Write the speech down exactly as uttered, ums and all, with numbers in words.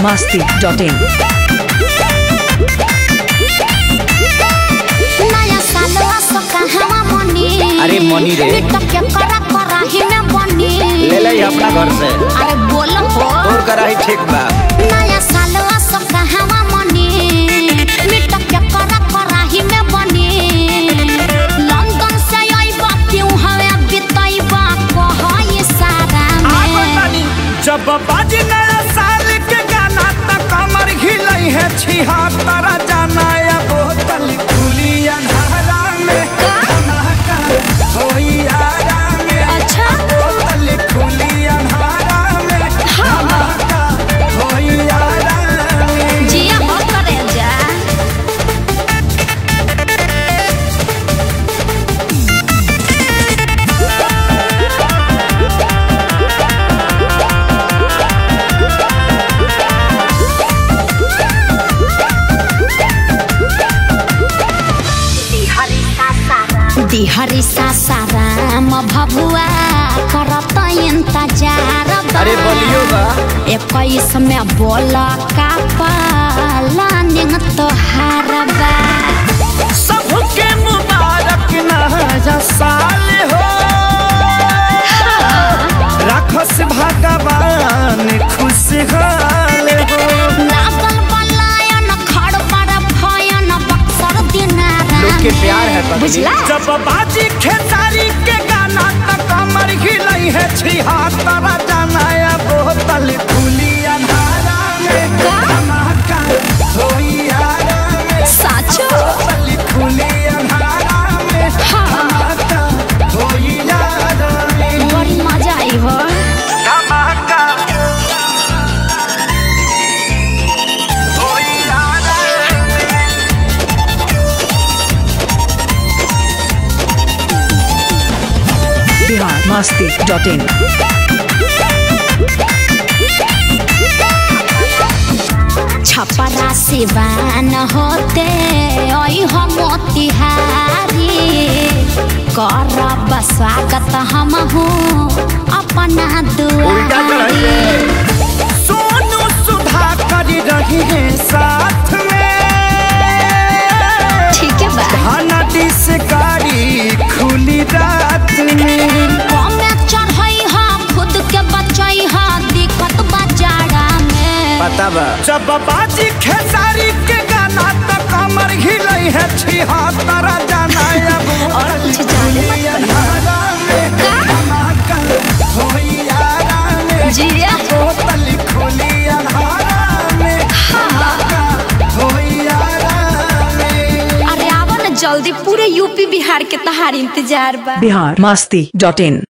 मस्ती dot इन। नया सालवा सका हवा मनी। अरे मनी रे टके करा करा ही में बनी। ले ले अपना घर से। अरे बोलो हो और करा ही ठीक बा। नया सालवा सका हवा मनी। टके करा करा ही में बनी। लंदन से आइबा क्यों हवे बिताइबा कहो ये सारा में। जब बाजी नया साल के गाना त कमर हिलई है छिहत्तर जाना या बोतल खुली अंधारा में धमाका होई आरा में। अच्छा बोतल खुली अंधारा में धमाका होई आरा में। जिया हो करे जा। बिहारी सासाराम भभुआ करत इंतजार। अरे बोलियो बा। इक्कीस में बोला का पालानिंग तोहार बा। सबके मुबारक नया साल हो। राखस भगवान खुशहाल हो। लागल बलायन खड़ पर भयन बक्सर दिनारा लोग के प्यार है पगली। बुझला जब बाजी खेसारी के गाना त कमर हिलई है छिहत्तर जाना या बोतल खुली अंधारा में धमाका होई आरा में। साचो बोतल खुली अंधारा में धमाका होई आरा में। बड़ी मजा आई हो। धमाका होई आरा में। Bihar Masti dot in. छपरा सिवान होते ओई हम मोतिहारी। करब स्वागत हम हूँ अपना उल्टा चढ़ाई दुआरी। है। सोनू सुधा कर रही है साथ में। ठीक है बा खाना डिस गाड़ी खुली रात में। कमे चढ़ई हा खुद के बचई हा दिक्कत बाजारा में। पता बा। जब बाजी खेसारी के गाना त कमर हिलई है छिहत्तर जाना या और कुछ जाने मत अंधारा में धमाका होई आरा में। जिया बोतल खुली अंधारा में धमाका होई आरा में। अरे आवा न जल्दी पूरे यूपी बिहार के तहार इंतजार बा। बिहार मस्ती डॉट इन।